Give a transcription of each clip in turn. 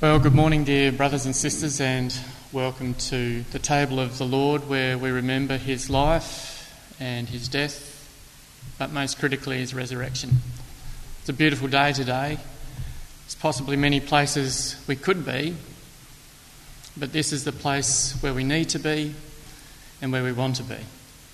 Well, good morning, dear brothers and sisters, and welcome to the table of the Lord, where we remember his life and his death, but most critically his resurrection. It's a beautiful day today. There's possibly many places we could be, but this is the place where we need to be and where we want to be.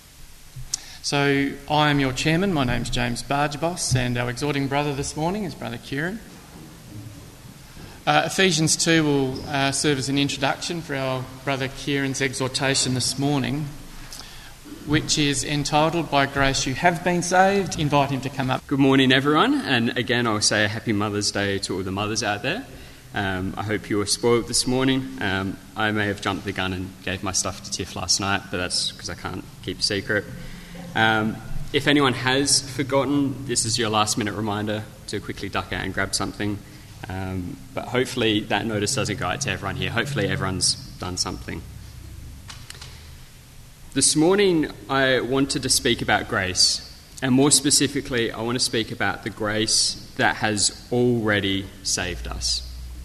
So I am your chairman. My name's James Bargeboss, and our exhorting brother this morning is Brother Kieran. Ephesians 2 will serve as an introduction for our brother Kieran's exhortation this morning, which is entitled, "By Grace You Have Been Saved." Invite him to come up. Good morning, everyone, and again I'll say a happy Mother's Day to all the mothers out there. I hope you were spoiled this morning. I may have jumped the gun and gave my stuff to Tiff last night, but that's because I can't keep a secret. If anyone has forgotten, this is your last minute reminder to quickly duck out and grab something. But hopefully that notice doesn't go out to everyone here. Hopefully everyone's done something. This morning I wanted to speak about grace, and more specifically I want to speak about the grace that has already saved us.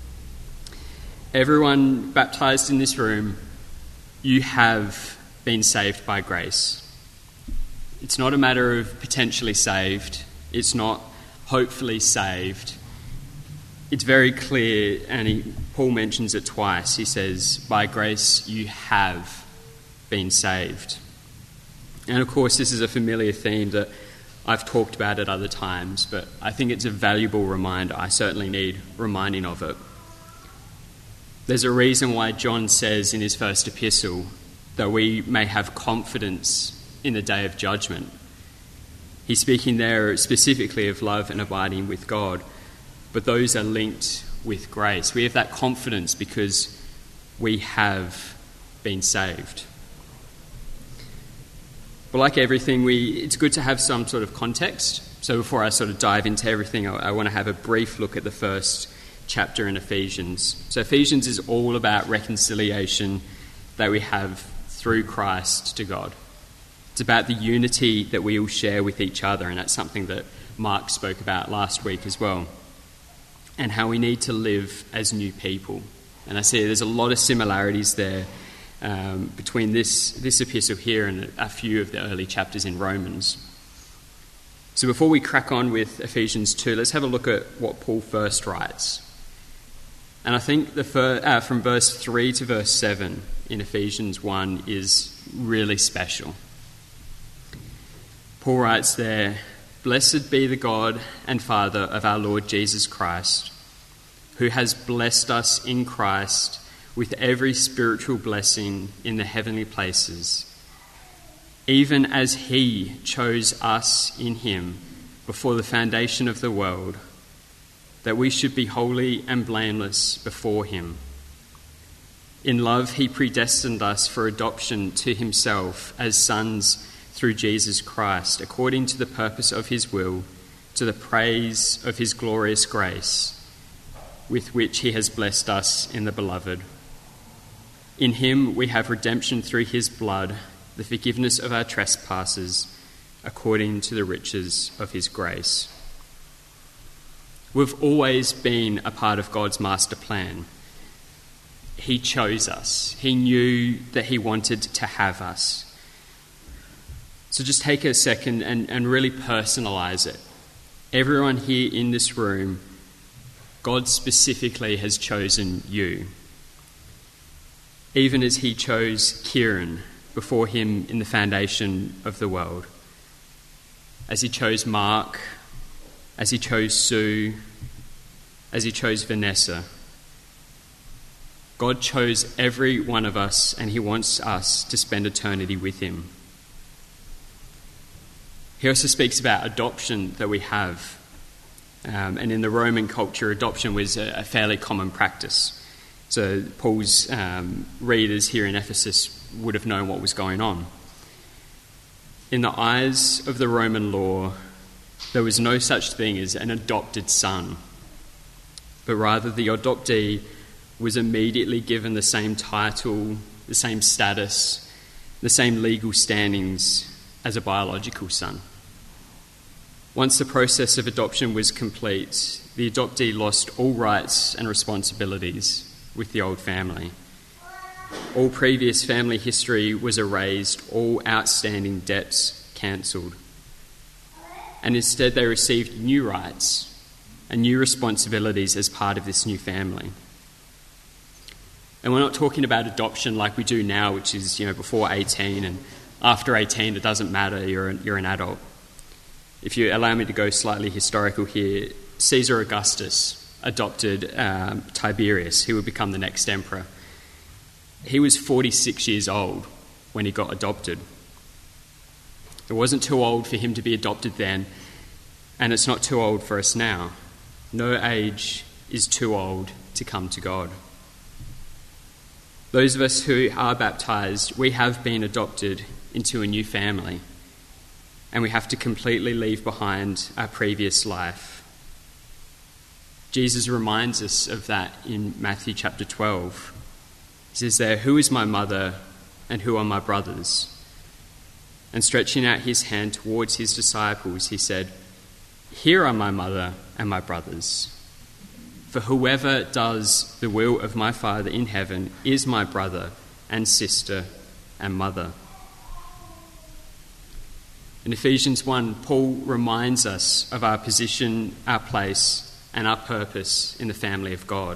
Everyone baptised in this room, you have been saved by grace. It's not a matter of potentially saved, it's not hopefully saved. It's very clear, and Paul mentions it twice. He says, by grace you have been saved. And of course this is a familiar theme that I've talked about at other times, but I think it's a valuable reminder. I certainly need reminding of it. There's a reason why John says in his first epistle that we may have confidence in the day of judgment. He's speaking there specifically of love and abiding with God. But those are linked with grace. We have that confidence because we have been saved. But like everything, it's good to have some sort of context. So before I sort of dive into everything, I want to have a brief look at the first chapter in Ephesians. So Ephesians is all about reconciliation that we have through Christ to God. It's about the unity that we all share with each other, and that's something that Mark spoke about last week as well. And how we need to live as new people. And I see there's a lot of similarities there between this epistle here and a few of the early chapters in Romans. So before we crack on with Ephesians 2, let's have a look at what Paul first writes. And I think from verse 3 to verse 7 in Ephesians 1 is really special. Paul writes there, "Blessed be the God and Father of our Lord Jesus Christ, who has blessed us in Christ with every spiritual blessing in the heavenly places, even as he chose us in him before the foundation of the world, that we should be holy and blameless before him. In love he predestined us for adoption to himself as sons through Jesus Christ, according to the purpose of his will, to the praise of his glorious grace, with which he has blessed us in the Beloved. In him we have redemption through his blood, the forgiveness of our trespasses, according to the riches of his grace." We've always been a part of God's master plan. He chose us. He knew that he wanted to have us. So just take a second and really personalise it. Everyone here in this room, God specifically has chosen you. Even as he chose Kieran before him in the foundation of the world. As he chose Mark, as he chose Sue, as he chose Vanessa. God chose every one of us, and he wants us to spend eternity with him. He also speaks about adoption that we have. And in the Roman culture, adoption was a fairly common practice. So Paul's readers here in Ephesus would have known what was going on. In the eyes of the Roman law, there was no such thing as an adopted son, but rather the adoptee was immediately given the same title, the same status, the same legal standings as a biological son. Once the process of adoption was complete, the adoptee lost all rights and responsibilities with the old family. All previous family history was erased, all outstanding debts cancelled. And instead they received new rights and new responsibilities as part of this new family. And we're not talking about adoption like we do now, which is, before 18, and after 18 it doesn't matter, you're an adult. If you allow me to go slightly historical here, Caesar Augustus adopted Tiberius, who would become the next emperor. He was 46 years old when he got adopted. It wasn't too old for him to be adopted then, and it's not too old for us now. No age is too old to come to God. Those of us who are baptised, we have been adopted into a new family, and we have to completely leave behind our previous life. Jesus reminds us of that in Matthew chapter 12. He says there, "Who is my mother and who are my brothers?" And stretching out his hand towards his disciples, he said, "Here are my mother and my brothers. For whoever does the will of my Father in heaven is my brother and sister and mother." In Ephesians 1, Paul reminds us of our position, our place, and our purpose in the family of God.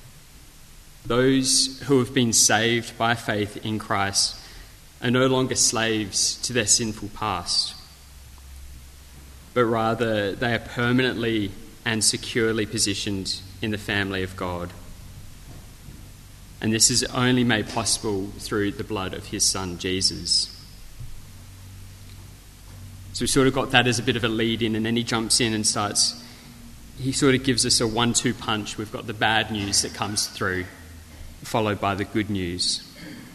Those who have been saved by faith in Christ are no longer slaves to their sinful past, but rather they are permanently and securely positioned in the family of God. And this is only made possible through the blood of his Son, Jesus. So we sort of got that as a bit of a lead in, and then he jumps in and he sort of gives us a 1-2 punch. We've got the bad news that comes through, followed by the good news.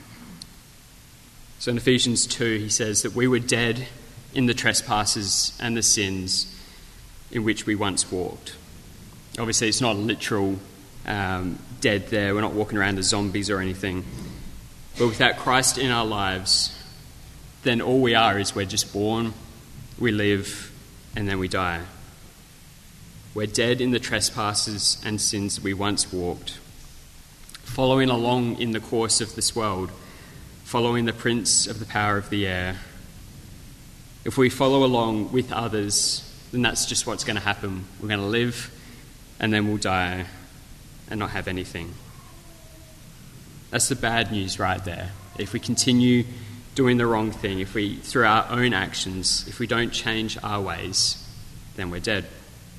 So in Ephesians 2, he says that we were dead in the trespasses and the sins in which we once walked. Obviously, it's not a literal dead there. We're not walking around as zombies or anything. But without Christ in our lives, then all we are is we're just born, we live, and then we die. We're dead in the trespasses and sins we once walked, following along in the course of this world, following the prince of the power of the air. If we follow along with others, then that's just what's going to happen. We're going to live, and then we'll die and not have anything. That's the bad news right there. If we continue doing the wrong thing, if we, through our own actions, if we don't change our ways, then we're dead.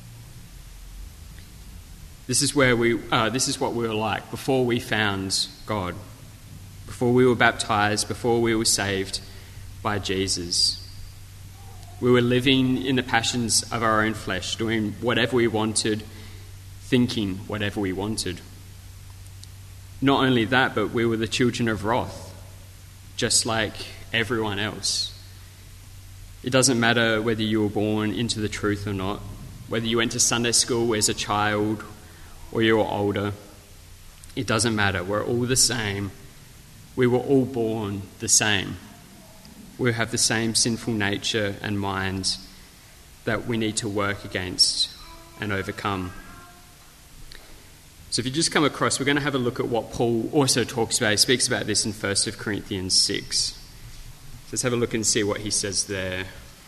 This is what we were like before we found God, before we were baptised, before we were saved by Jesus. We were living in the passions of our own flesh, doing whatever we wanted, thinking whatever we wanted. Not only that, but we were the children of wrath, just like everyone else. It doesn't matter whether you were born into the truth or not, whether you went to Sunday school as a child or you were older. It doesn't matter. We're all the same. We were all born the same. We have the same sinful nature and mind that we need to work against and overcome. So if you just come across, we're going to have a look at what Paul also talks about. He speaks about this in 1 Corinthians 6. So let's have a look and see what he says there.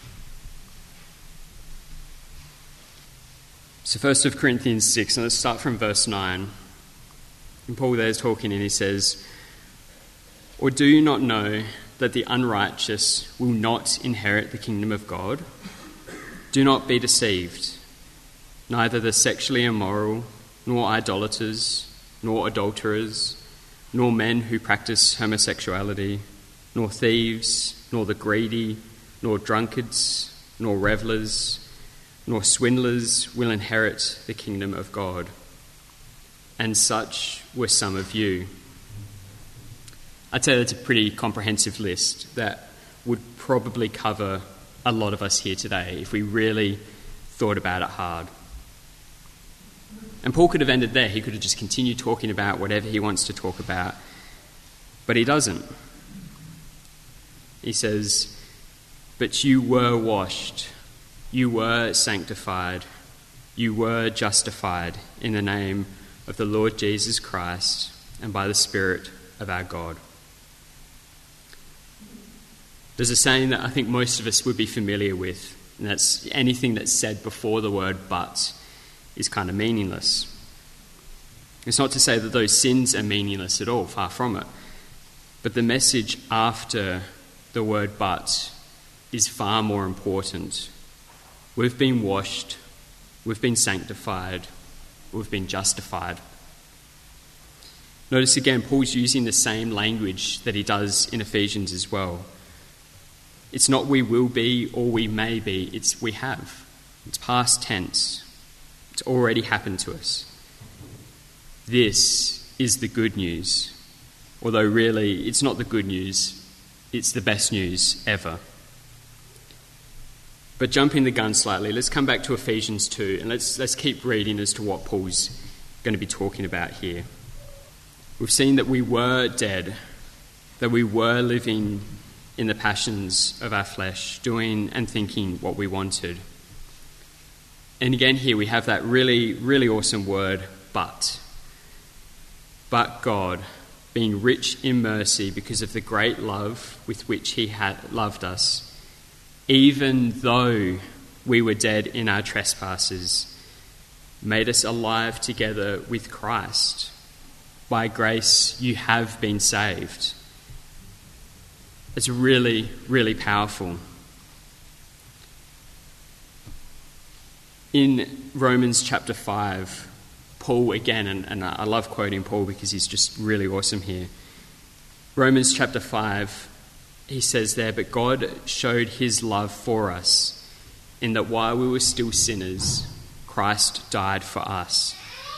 So 1 Corinthians 6, and let's start from verse 9. And Paul there is talking and he says, "Or do you not know that the unrighteous will not inherit the kingdom of God? Do not be deceived. Neither the sexually immoral, nor idolaters, nor adulterers, nor men who practice homosexuality, nor thieves, nor the greedy, nor drunkards, nor revelers, nor swindlers will inherit the kingdom of God. And such were some of you." I'd say that's a pretty comprehensive list that would probably cover a lot of us here today if we really thought about it hard. And Paul could have ended there. He could have just continued talking about whatever he wants to talk about, but he doesn't. He says, "But you were washed, you were sanctified, you were justified in the name of the Lord Jesus Christ and by the Spirit of our God. There's a saying that I think most of us would be familiar with, and that's anything that's said before the word but is kind of meaningless. It's not to say that those sins are meaningless at all, far from it. But the message after the word but is far more important. We've been washed, we've been sanctified, we've been justified. Notice again, Paul's using the same language that he does in Ephesians as well. It's not we will be or we may be, it's we have. It's past tense. It's already happened to us. This is the good news. Although really, it's not the good news, it's the best news ever. But jumping the gun slightly, let's come back to Ephesians 2 and let's keep reading as to what Paul's going to be talking about here. We've seen that we were dead, that we were living in the passions of our flesh, doing and thinking what we wanted. And again here we have that really, really awesome word, but. But God, being rich in mercy because of the great love with which he had loved us, even though we were dead in our trespasses, made us alive together with Christ. By grace you have been saved. It's really, really powerful. In Romans chapter 5, Paul again, and I love quoting Paul because he's just really awesome here. Romans chapter 5, he says there, but God showed his love for us in that while we were still sinners, Christ died for us.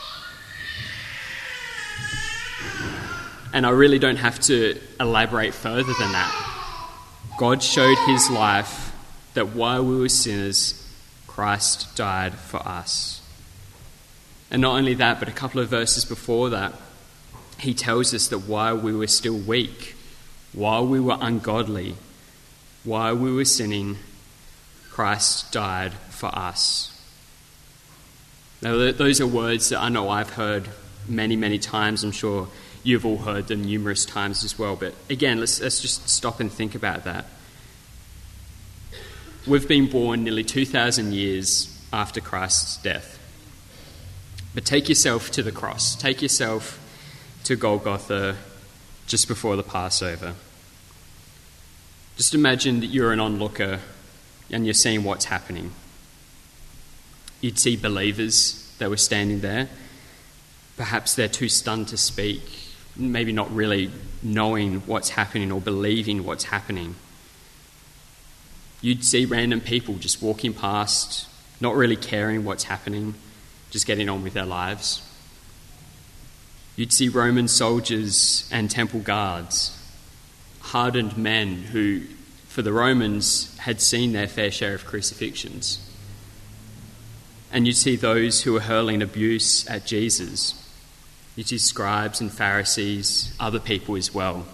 And I really don't have to elaborate further than that. God showed his life that while we were sinners, Christ died for us. And not only that, but a couple of verses before that, he tells us that while we were still weak, while we were ungodly, while we were sinning, Christ died for us. Now, those are words that I know I've heard many, many times. I'm sure you've all heard them numerous times as well. But again, let's just stop and think about that. We've been born nearly 2,000 years after Christ's death. But take yourself to the cross. Take yourself to Golgotha just before the Passover. Just imagine that you're an onlooker and you're seeing what's happening. You'd see believers that were standing there. Perhaps they're too stunned to speak, maybe not really knowing what's happening or believing what's happening. You'd see random people just walking past, not really caring what's happening, just getting on with their lives. You'd see Roman soldiers and temple guards, hardened men who, for the Romans, had seen their fair share of crucifixions. And you'd see those who were hurling abuse at Jesus. You'd see scribes and Pharisees, other people as well.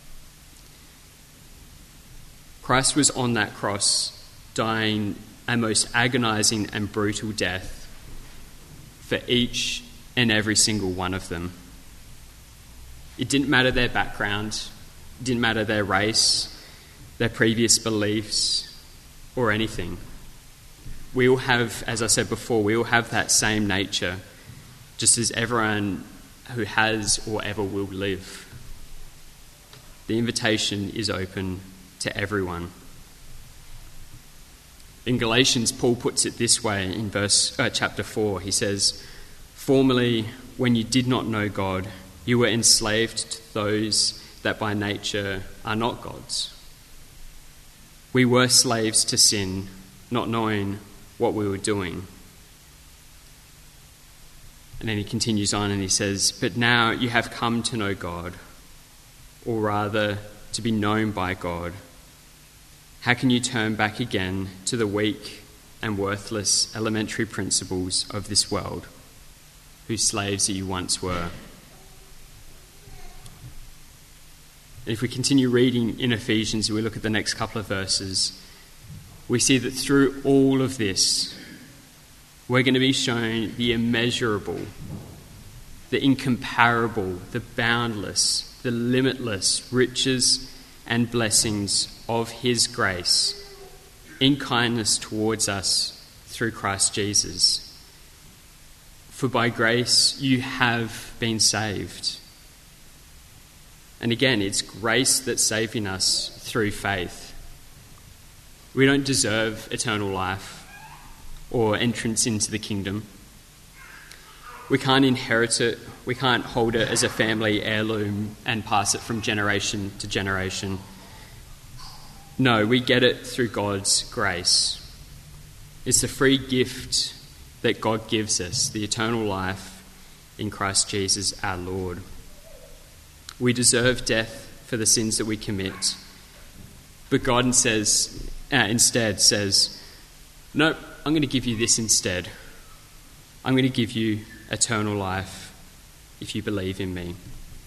Christ was on that cross, dying a most agonizing and brutal death for each and every single one of them. It didn't matter their background, it didn't matter their race, their previous beliefs, or anything. We all have, as I said before, we all have that same nature, just as everyone who has or ever will live. The invitation is open to everyone. In Galatians, Paul puts it this way in chapter 4. He says, "Formerly, when you did not know God, you were enslaved to those that by nature are not God's. We were slaves to sin, not knowing what we were doing." And then he continues on and he says, "But now you have come to know God, or rather to be known by God. How can you turn back again to the weak and worthless elementary principles of this world, whose slaves you once were?" And if we continue reading in Ephesians, we look at the next couple of verses, we see that through all of this, we're going to be shown the immeasurable, the incomparable, the boundless, the limitless riches and blessings of his grace in kindness towards us through Christ Jesus. For by grace you have been saved. And again, it's grace that's saving us through faith. We don't deserve eternal life or entrance into the kingdom. We can't inherit it. We can't hold it as a family heirloom and pass it from generation to generation. No, we get it through God's grace. It's a free gift that God gives us, the eternal life in Christ Jesus our Lord. We deserve death for the sins that we commit. But God instead says, nope, I'm going to give you this instead. I'm going to give you eternal life if you believe in me.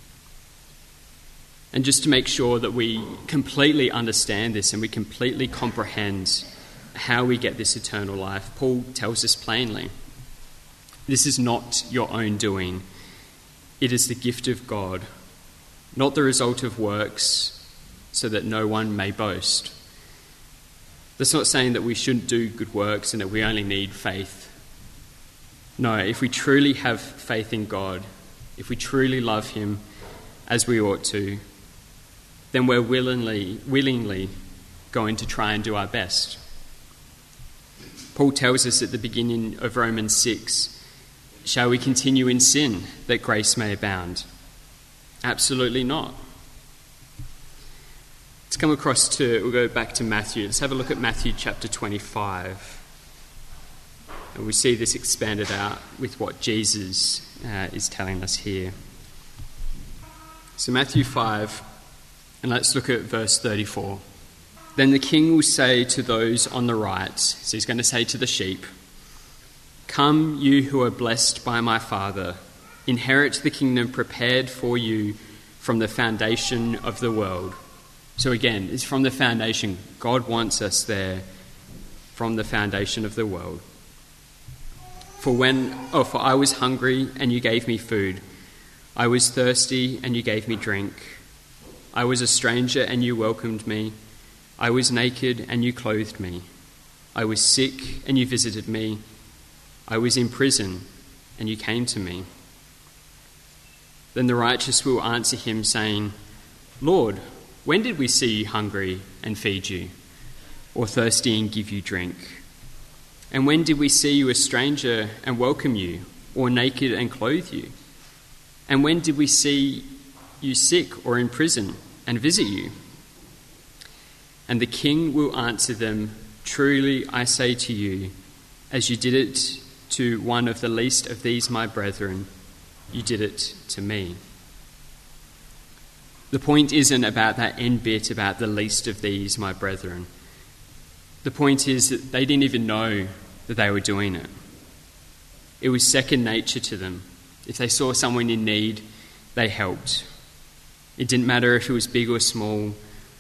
And just to make sure that we completely understand this and we completely comprehend how we get this eternal life, Paul tells us plainly, this is not your own doing. It is the gift of God, not the result of works, so that no one may boast. That's not saying that we shouldn't do good works and that we only need faith. No, if we truly have faith in God, if we truly love him as we ought to, then we're willingly going to try and do our best. Paul tells us at the beginning of Romans 6, shall we continue in sin that grace may abound? Absolutely not. We'll go back to Matthew. Let's have a look at Matthew chapter 25. And we see this expanded out with what Jesus is telling us here. So Matthew 5, and let's look at verse 34. Then the king will say to those on the right, so he's going to say to the sheep, come, you who are blessed by my Father, inherit the kingdom prepared for you from the foundation of the world. So again, it's from the foundation. God wants us there from the foundation of the world. For I was hungry and you gave me food. I was thirsty and you gave me drink. I was a stranger and you welcomed me. I was naked and you clothed me. I was sick and you visited me. I was in prison and you came to me. Then the righteous will answer him, saying, Lord, when did we see you hungry and feed you, or thirsty and give you drink? And when did we see you a stranger and welcome you, or naked and clothe you? And when did we see you sick or in prison and visit you? And the king will answer them, truly I say to you, as you did it to one of the least of these my brethren, you did it to me. The point isn't about that end bit about the least of these my brethren. The point is that they didn't even know that they were doing it. It was second nature to them. If they saw someone in need, they helped. It didn't matter if it was big or small.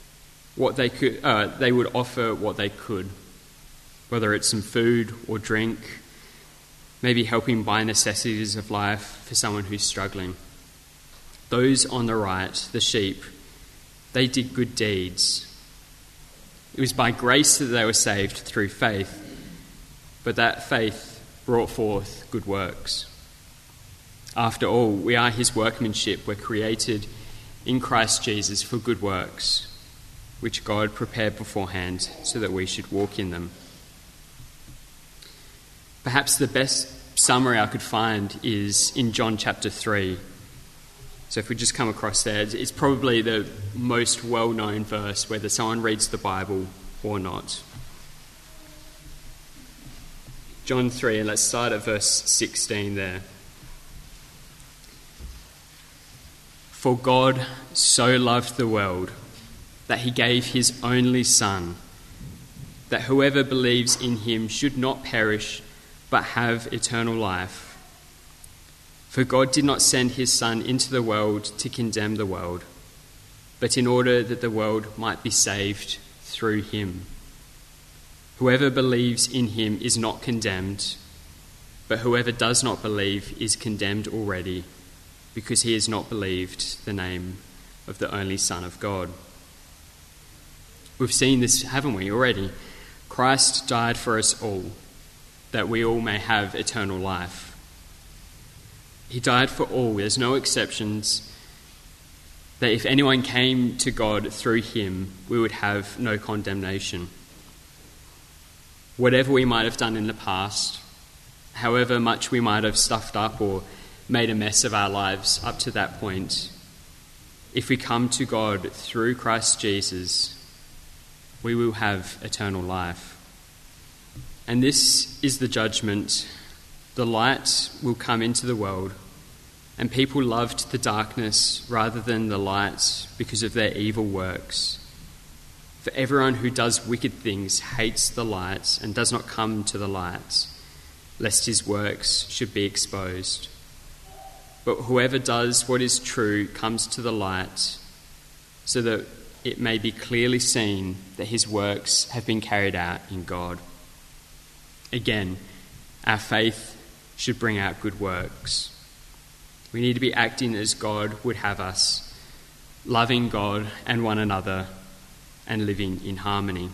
They would offer what they could, whether it's some food or drink, maybe helping buy necessities of life for someone who's struggling. Those on the right, the sheep, they did good deeds. It was by grace that they were saved through faith, but that faith brought forth good works. After all, we are his workmanship. We're created in Christ Jesus for good works, which God prepared beforehand so that we should walk in them. Perhaps the best summary I could find is in John chapter 3. So if we just come across there, it's probably the most well-known verse, whether someone reads the Bible or not. John 3, and let's start at verse 16 there. For God so loved the world that he gave his only Son, that whoever believes in him should not perish, but have eternal life. For God did not send his Son into the world to condemn the world, but in order that the world might be saved through him. Whoever believes in him is not condemned, but whoever does not believe is condemned already, because he has not believed the name of the only Son of God. We've seen this, haven't we, already? Christ died for us all, that we all may have eternal life. He died for all, there's no exceptions, that if anyone came to God through him, we would have no condemnation. Whatever we might have done in the past, however much we might have stuffed up or made a mess of our lives up to that point, if we come to God through Christ Jesus, we will have eternal life. And this is the judgment. The light will come into the world, and people loved the darkness rather than the light because of their evil works. For everyone who does wicked things hates the light and does not come to the light, lest his works should be exposed. But whoever does what is true comes to the light, so that it may be clearly seen that his works have been carried out in God. Again, our faith should bring out good works. We need to be acting as God would have us, loving God and one another, and living in harmony.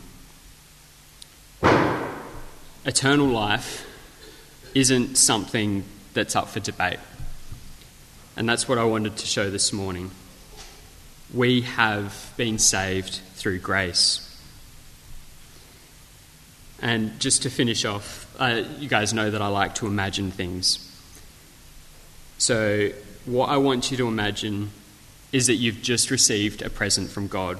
Eternal life isn't something that's up for debate. And that's what I wanted to show this morning. We have been saved through grace. And just to finish off, you guys know that I like to imagine things. So what I want you to imagine is that you've just received a present from God.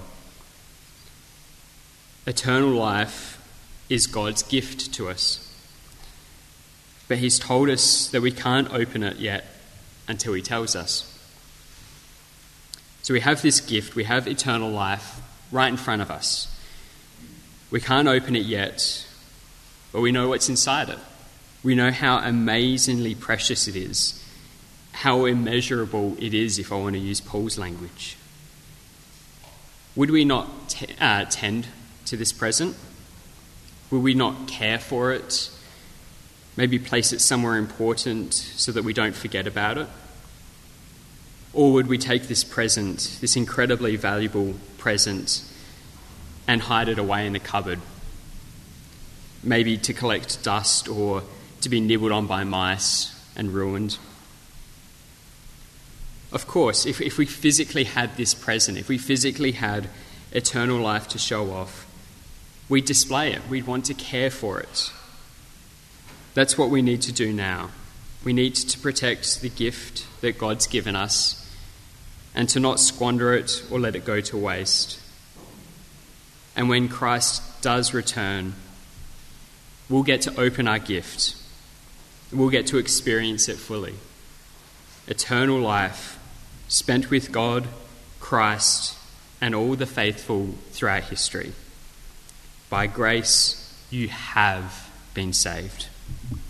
Eternal life is God's gift to us. But he's told us that we can't open it yet until he tells us. So we have this gift, we have eternal life right in front of us. We can't open it yet, but we know what's inside it. We know how amazingly precious it is, how immeasurable it is, if I want to use Paul's language. Would we not tend to this present? Will we not care for it? Maybe place it somewhere important so that we don't forget about it? Or would we take this present, this incredibly valuable present, and hide it away in a cupboard? Maybe to collect dust or to be nibbled on by mice and ruined? Of course, if we physically had this present, if we physically had eternal life to show off, we'd display it, we'd want to care for it. That's what we need to do now. We need to protect the gift that God's given us and to not squander it or let it go to waste. And when Christ does return, we'll get to open our gift. We'll get to experience it fully. Eternal life spent with God, Christ, and all the faithful throughout history. By grace, you have been saved.